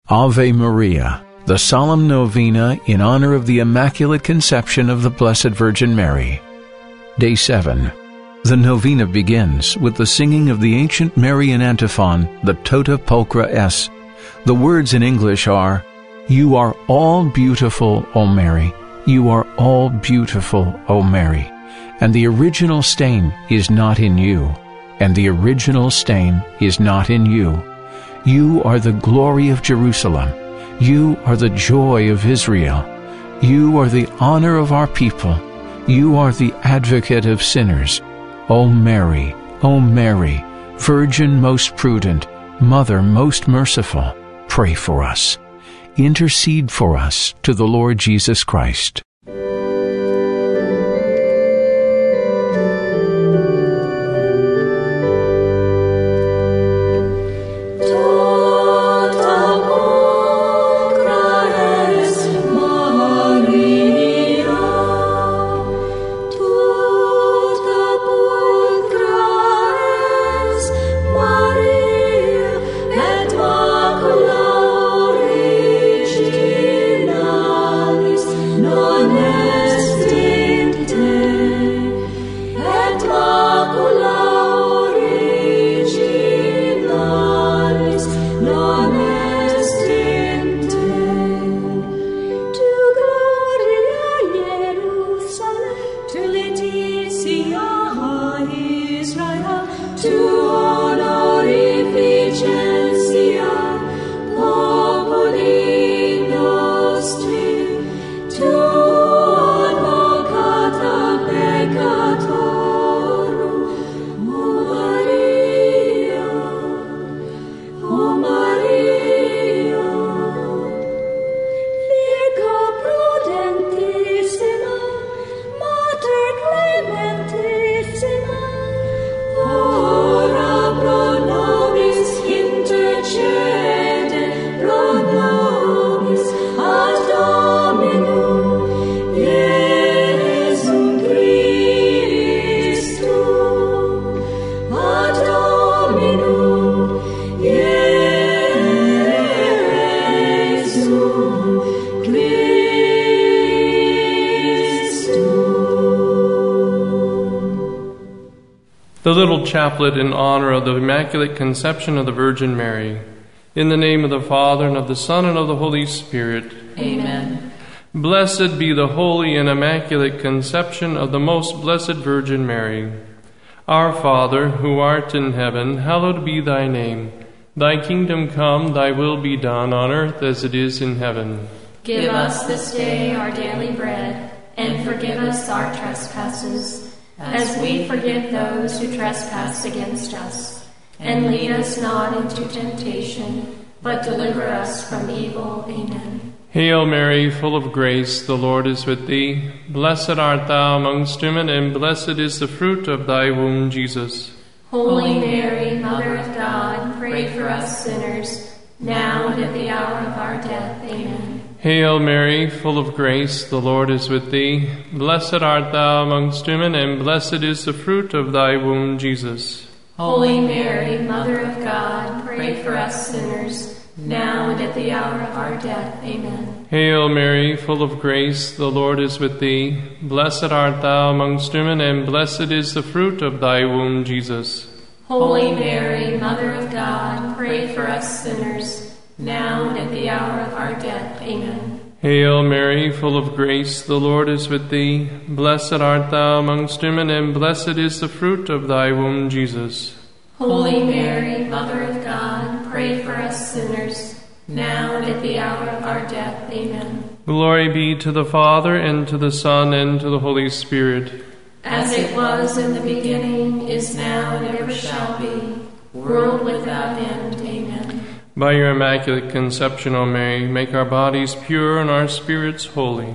Ave Maria, the solemn novena in honor of the Immaculate Conception of the Blessed Virgin Mary. Day 7. The novena begins with the singing of the ancient Marian antiphon, the Tota Pulchra Es. The words in English are, "You are all beautiful, O Mary. You are all beautiful, O Mary. And the original stain is not in you. And the original stain is not in you. You are the glory of Jerusalem. You are the joy of Israel. You are the honor of our people. You are the advocate of sinners. O Mary, Virgin most prudent, Mother most merciful, pray for us. Intercede for us to the Lord Jesus Christ." The little chaplet in honor of the Immaculate Conception of the Virgin Mary. In the name of the Father, and of the Son, and of the Holy Spirit. Amen. Blessed be the holy and immaculate conception of the most blessed Virgin Mary. Our Father, who art in heaven, hallowed be thy name. Thy kingdom come, thy will be done on earth as it is in heaven. Give us this day our daily bread, and forgive us our trespasses, as we forgive those who trespass against us. And lead us not into temptation, but deliver us from evil. Amen. Hail Mary, full of grace, the Lord is with thee. Blessed art thou amongst women, and blessed is the fruit of thy womb, Jesus. Holy Mary, Mother of God, pray for us sinners, now and at the hour of our death. Amen. Hail Mary, full of grace, the Lord is with thee. Blessed art thou amongst women, and blessed is the fruit of thy womb, Jesus. Holy Mary, Mother of God, pray for us sinners, now and at the hour of our death. Amen. Hail Mary, full of grace, the Lord is with thee. Blessed art thou amongst women, and blessed is the fruit of thy womb, Jesus. Holy Mary, Mother of God, pray for us sinners, now and at the hour of our death. Amen. Hail Mary, full of grace, the Lord is with thee. Blessed art thou amongst women, and blessed is the fruit of thy womb, Jesus. Holy Mary, Mother of God, pray for us sinners, now and at the hour of our death. Amen. Glory be to the Father, and to the Son, and to the Holy Spirit. As it was in the beginning, is now, and ever shall be, world without end. Amen. By your Immaculate Conception, O Mary, make our bodies pure and our spirits holy.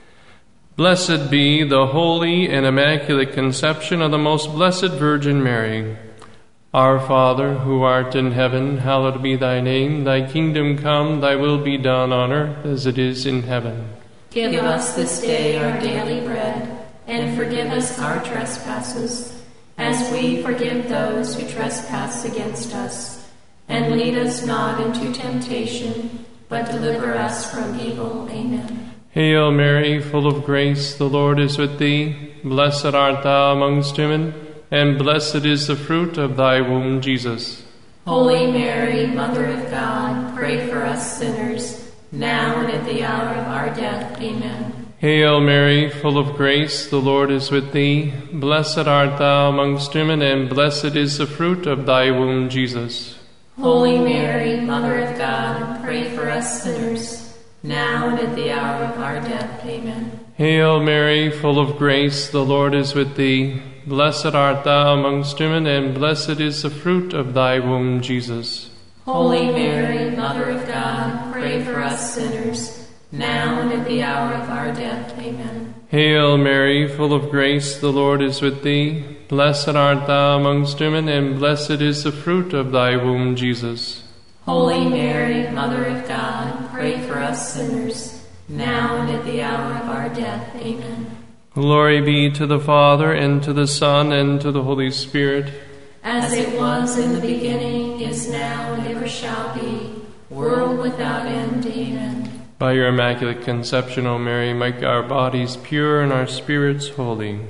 Blessed be the holy and immaculate conception of the most blessed Virgin Mary. Our Father, who art in heaven, hallowed be thy name. Thy kingdom come, thy will be done on earth as it is in heaven. Give us this day our daily bread, and forgive us our trespasses, as we forgive those who trespass against us. And lead us not into temptation, but deliver us from evil. Amen. Hail Mary, full of grace, the Lord is with thee. Blessed art thou amongst women, and blessed is the fruit of thy womb, Jesus. Holy Mary, Mother of God, pray for us sinners, now and at the hour of our death. Amen. Hail Mary, full of grace, the Lord is with thee. Blessed art thou amongst women, and blessed is the fruit of thy womb, Jesus. Holy Mary, Mother of God, pray for us sinners, now and at the hour of our death. Amen. Hail Mary, full of grace, the Lord is with thee. Blessed art thou amongst women, and blessed is the fruit of thy womb, Jesus. Holy Mary, Mother of God, pray for us sinners, now and at the hour of our death. Amen. Hail Mary, full of grace, the Lord is with thee. Blessed art thou amongst women, and blessed is the fruit of thy womb, Jesus. Holy Mary, Mother of God, pray for us sinners, now and at the hour of our death. Amen. Glory be to the Father, and to the Son, and to the Holy Spirit. As it was in the beginning, is now, and ever shall be, world without end. Amen. By your Immaculate Conception, O Mary, make our bodies pure and our spirits holy.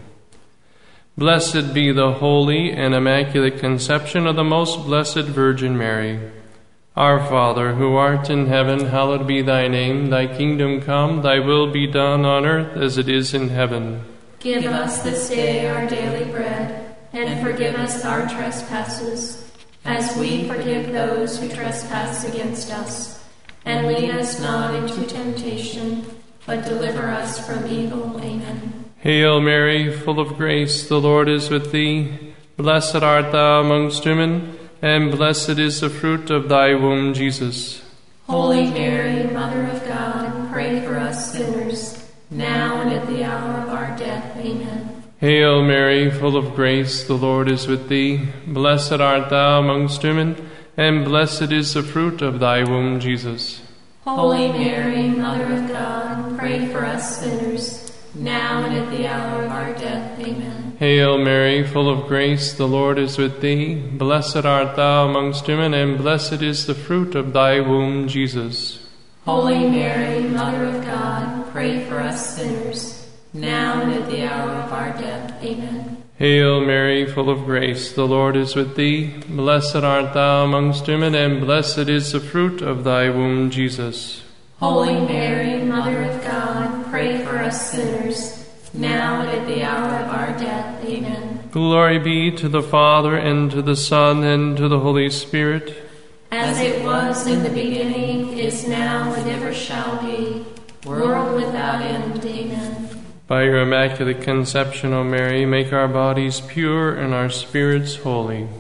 Blessed be the holy and immaculate conception of the most blessed Virgin Mary. Our Father, who art in heaven, hallowed be thy name. Thy kingdom come, thy will be done on earth as it is in heaven. Give us this day our daily bread, and forgive us our trespasses, as we forgive those who trespass against us. And lead us not into temptation, but deliver us from evil. Amen. Hail Mary, full of grace, the Lord is with thee. Blessed art thou amongst women, and blessed is the fruit of thy womb, Jesus. Holy Mary, Mother of God, pray for us sinners, now and at the hour of our death. Amen. Hail Mary, full of grace, the Lord is with thee. Blessed art thou amongst women, and blessed is the fruit of thy womb, Jesus. Holy Mary, Mother of God, pray for us sinners, now and at the hour of our death. Amen. Hail Mary, full of grace, the Lord is with thee. Blessed art thou amongst women, and blessed is the fruit of thy womb, Jesus. Holy Mary, Mother of God, pray for us sinners, now and at the hour of our death. Amen. Hail Mary, full of grace, the Lord is with thee. Blessed art thou amongst women, and blessed is the fruit of thy womb, Jesus. Holy Mary, Mother of God, pray for us sinners, now and at the hour of our death. Amen. Glory be to the Father, and to the Son, and to the Holy Spirit. As it was in the beginning, is now, and ever shall be, world without end. Amen. By your Immaculate Conception, O Mary, make our bodies pure and our spirits holy.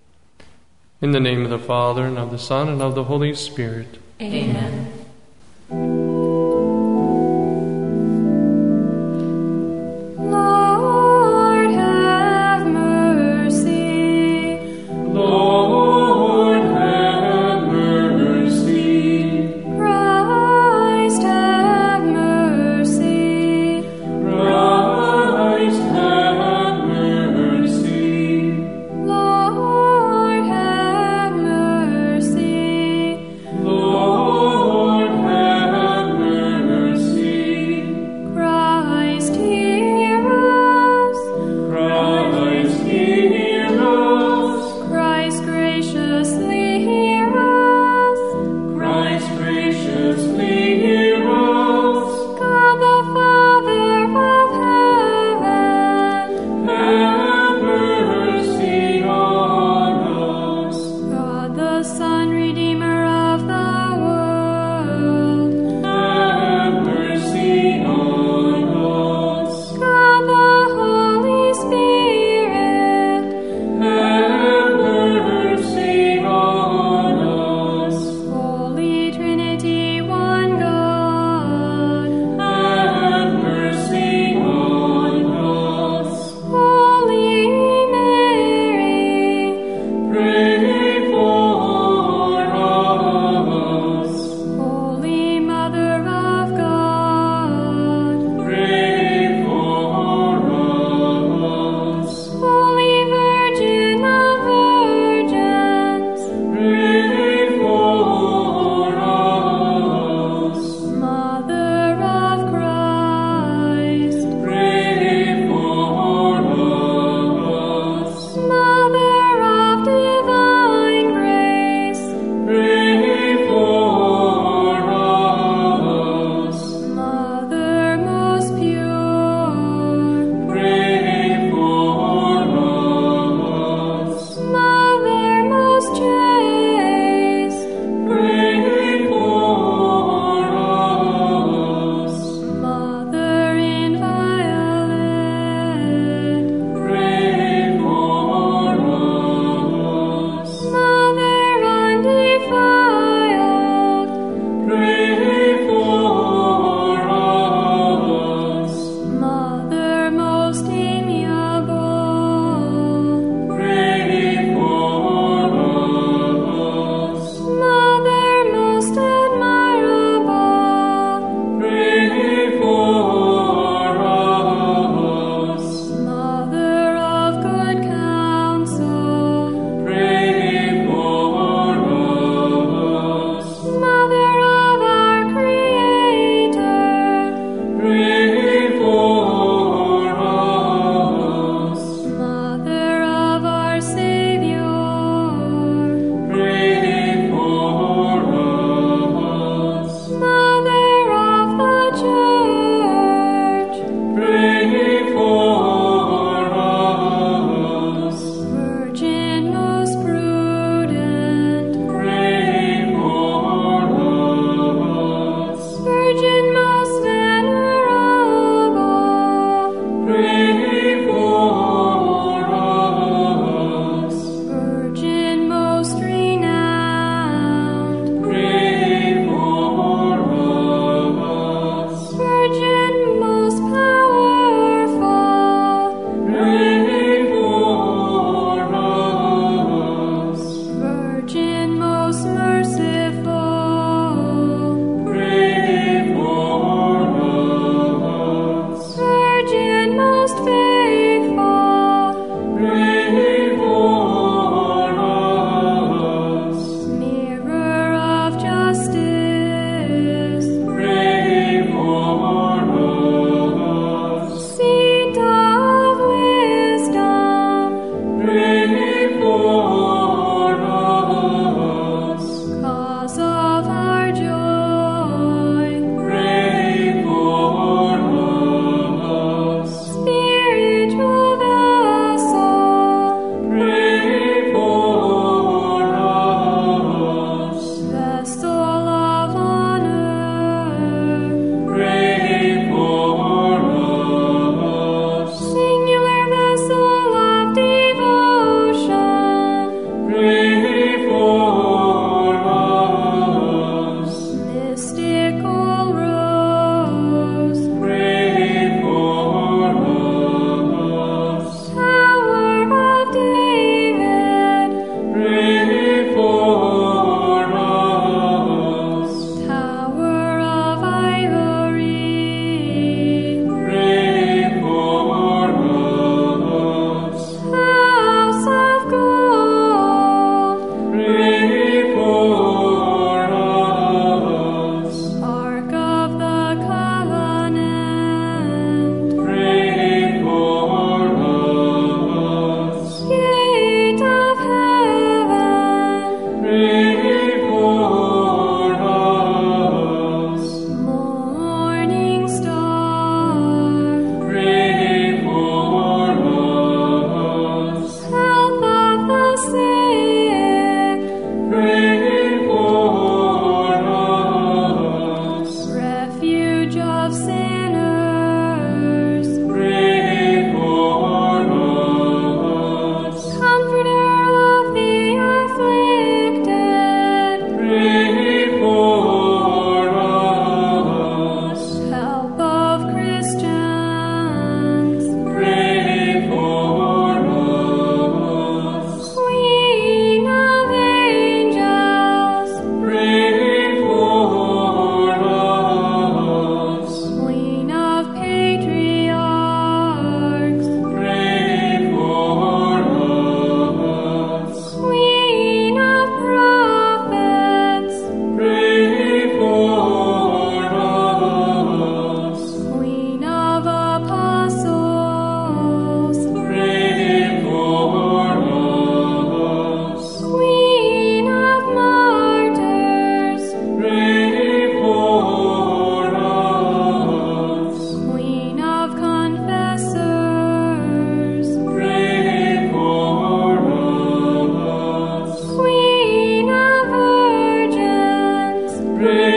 In the name of the Father, and of the Son, and of the Holy Spirit. Amen. Lord, have mercy. Lord, have mercy. Christ, have mercy. Christ, have mercy. Lord, have mercy. Lord,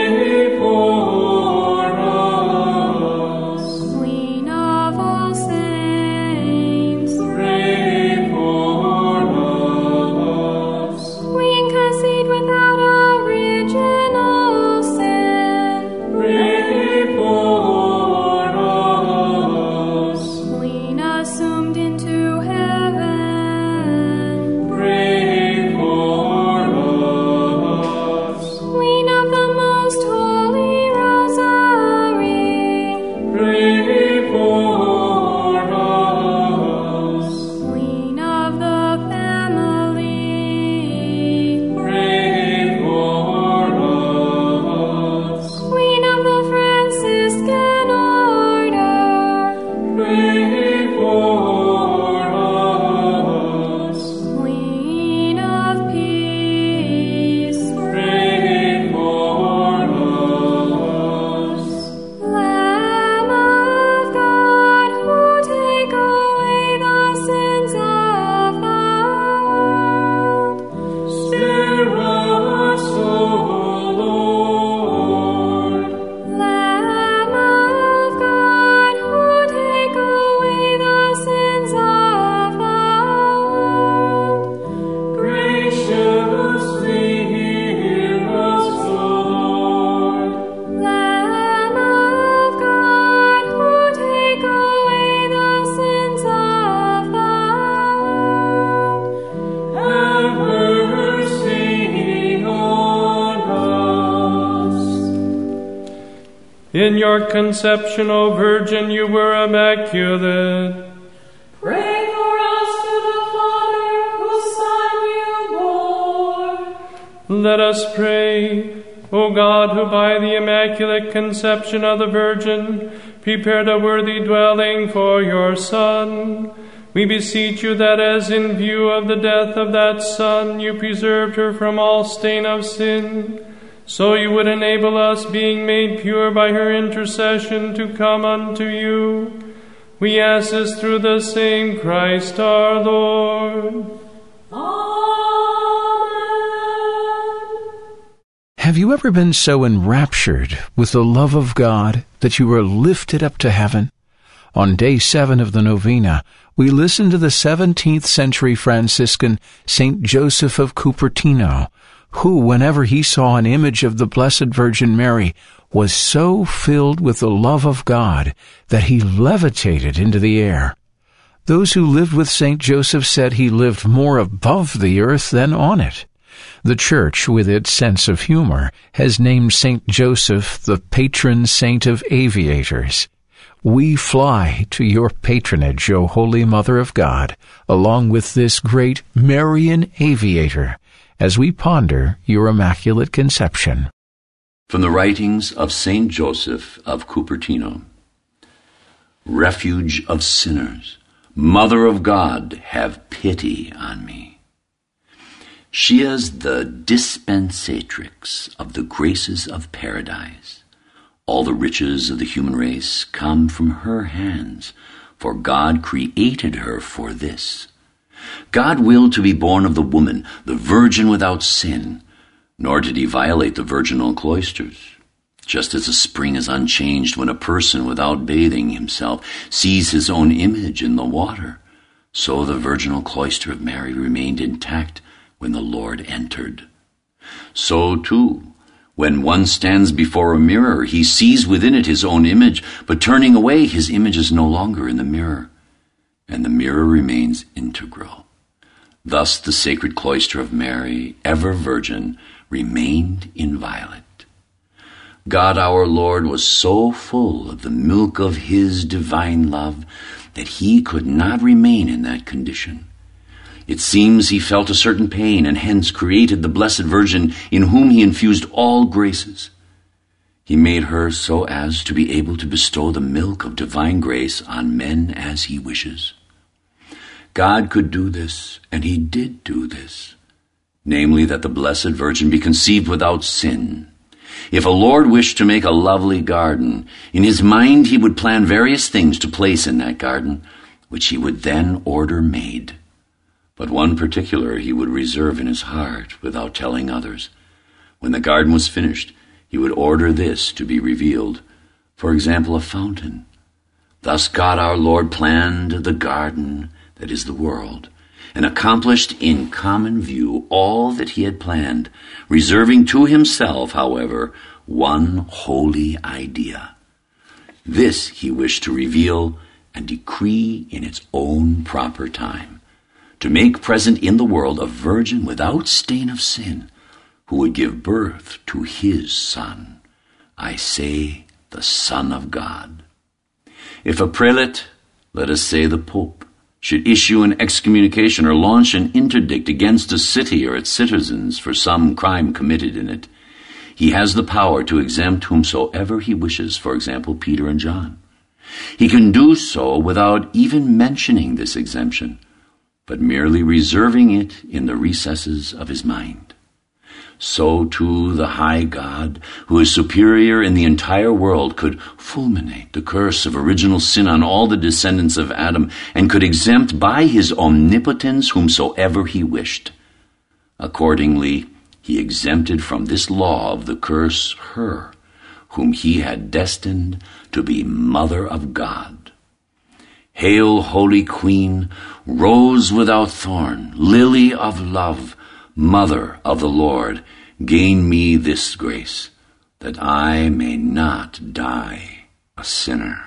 Pray for us. Queen of all saints, Pray for us. Queen conceived without original sin, Pray for us. Queen assumed into heaven, Pray for us. Queen of the most holy rosary, Pray for us. Queen of the family, Pray for us. Queen of the Franciscan order, Pray for us. Queen of peace, Pray for us. Lamb of God, who take away the sins of the world, Spare us, O Lord. Lamb of God, who take away the sins of the world, Graciously hear us, O Lord. Lamb of God, who take away the sins of the world, Have mercy on us. In your conception, O Virgin, you were immaculate. Pray for us to the Father, whose Son you bore. Let us pray. O God, who by the immaculate conception of the Virgin prepared a worthy dwelling for your Son, we beseech you that as in view of the death of that Son you preserved her from all stain of sin, so you would enable us, being made pure by her intercession, to come unto you. We ask this through the same Christ our Lord. Amen. Have you ever been so enraptured with the love of God that you were lifted up to heaven? On day 7 of the novena, we listen to the 17th century Franciscan Saint Joseph of Cupertino, who, whenever he saw an image of the Blessed Virgin Mary, was so filled with the love of God that he levitated into the air. Those who lived with Saint Joseph said he lived more above the earth than on it. The Church, with its sense of humor, has named Saint Joseph the patron saint of aviators. We fly to your patronage, O Holy Mother of God, along with this great Marian aviator, as we ponder your Immaculate Conception. From the writings of Saint Joseph of Cupertino. Refuge of sinners, Mother of God, have pity on me. She is the dispensatrix of the graces of paradise. All the riches of the human race come from her hands, for God created her for this. God willed to be born of the woman, the virgin without sin, nor did he violate the virginal cloisters. Just as a spring is unchanged when a person, without bathing himself, sees his own image in the water, so the virginal cloister of Mary remained intact when the Lord entered. So, too, when one stands before a mirror, he sees within it his own image, but turning away, his image is no longer in the mirror, and the mirror remains integral. Thus the sacred cloister of Mary, ever virgin, remained inviolate. God our Lord was so full of the milk of his divine love that he could not remain in that condition. It seems he felt a certain pain, and hence created the Blessed Virgin, in whom he infused all graces. He made her so as to be able to bestow the milk of divine grace on men as he wishes. God could do this, and he did do this, namely that the Blessed Virgin be conceived without sin. If a Lord wished to make a lovely garden, in his mind he would plan various things to place in that garden, which he would then order made. But one particular he would reserve in his heart without telling others. When the garden was finished, he would order this to be revealed. For example, a fountain. Thus God our Lord planned the garden that is the world, and accomplished in common view all that he had planned, reserving to himself, however, one holy idea. This he wished to reveal and decree in its own proper time, to make present in the world a virgin without stain of sin, who would give birth to his Son, I say, the Son of God. If a prelate, let us say the Pope, should issue an excommunication or launch an interdict against a city or its citizens for some crime committed in it, he has the power to exempt whomsoever he wishes, for example, Peter and John. He can do so without even mentioning this exemption, but merely reserving it in the recesses of his mind. So too the high God, who is superior in the entire world, could fulminate the curse of original sin on all the descendants of Adam, and could exempt by his omnipotence whomsoever he wished. Accordingly, he exempted from this law of the curse her, whom he had destined to be Mother of God. Hail, Holy Queen, Rose without thorn, Lily of love, Mother of the Lord, gain me this grace, that I may not die a sinner.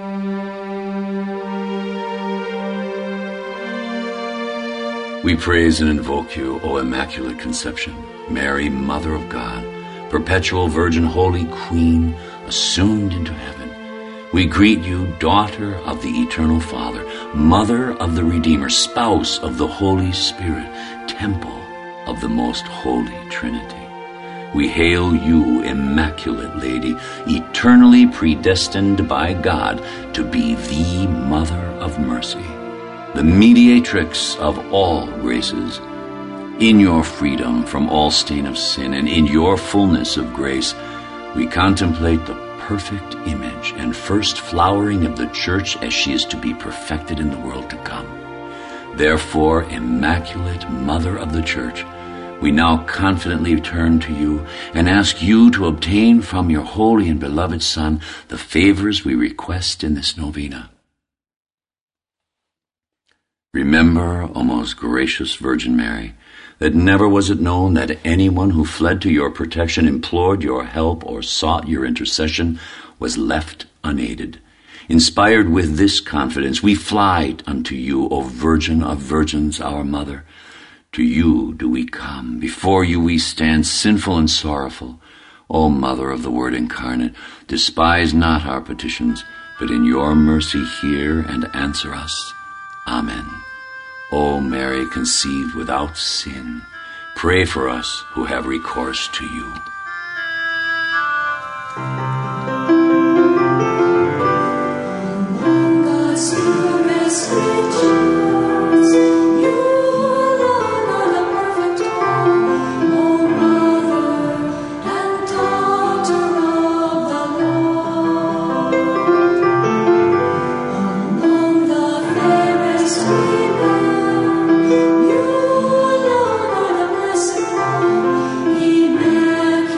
We praise and invoke you, O Immaculate Conception, Mary, Mother of God, perpetual Virgin, Holy Queen, assumed into heaven. We greet you, Daughter of the Eternal Father, Mother of the Redeemer, Spouse of the Holy Spirit, Temple of the Most Holy Trinity. We hail you, Immaculate Lady, eternally predestined by God to be the Mother of Mercy, the mediatrix of all graces. In your freedom from all stain of sin and in your fullness of grace, we contemplate the perfect image and first flowering of the Church as she is to be perfected in the world to come. Therefore, Immaculate Mother of the Church, we now confidently turn to you and ask you to obtain from your holy and beloved Son the favors we request in this novena. Remember, O most gracious Virgin Mary, that never was it known that anyone who fled to your protection, implored your help, or sought your intercession was left unaided. Inspired with this confidence, we fly unto you, O Virgin of Virgins, our Mother. To you do we come, before you we stand, sinful and sorrowful. O Mother of the Word incarnate, despise not our petitions, but in your mercy hear and answer us. Amen. O Mary, conceived without sin, pray for us who have recourse to you. Among God's numerous creatures, you alone are the perfect one, O Mother and Daughter of the Lord. Among the fairest women, you alone are the blessed one, Immaculate.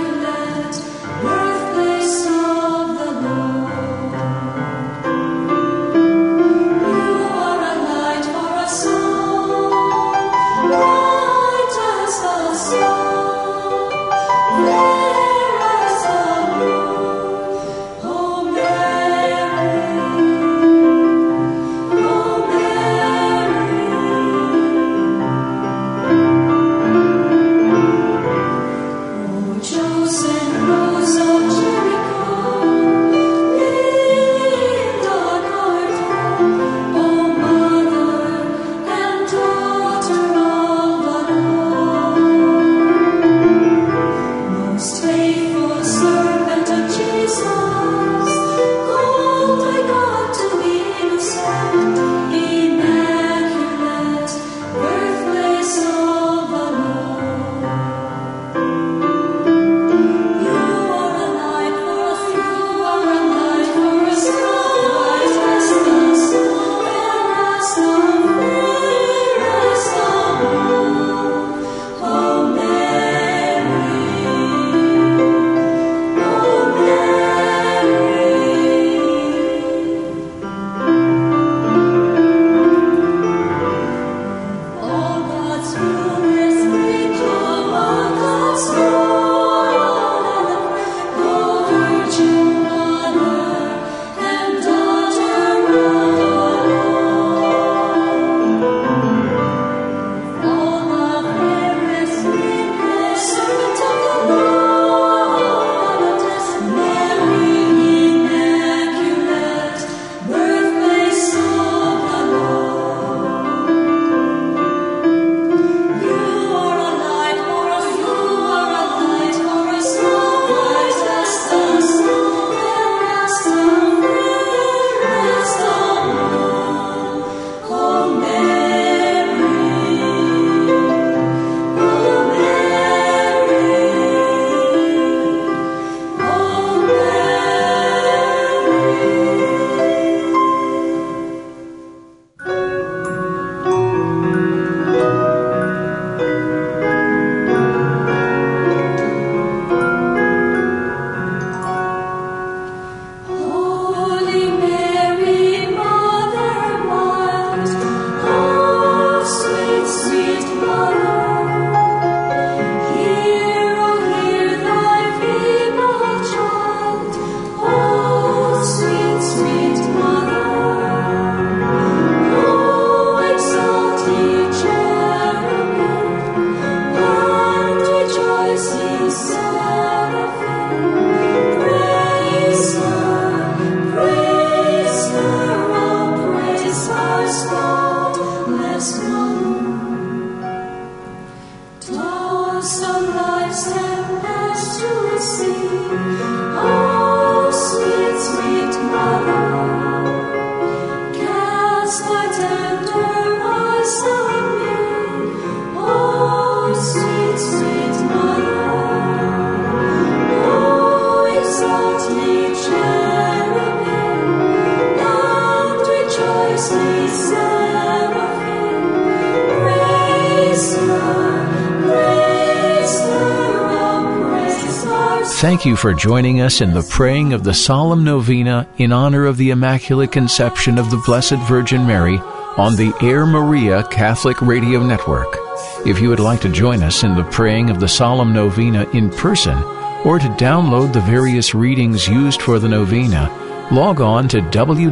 Thank you for joining us in the praying of the Solemn Novena in honor of the Immaculate Conception of the Blessed Virgin Mary on the Air Maria Catholic Radio Network. If you would like to join us in the praying of the Solemn Novena in person, or to download the various readings used for the novena, log on to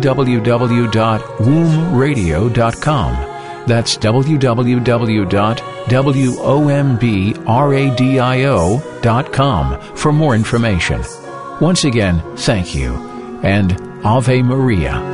www.wombradio.com. That's www.wombradio.com for more information. Once again, thank you, and Ave Maria.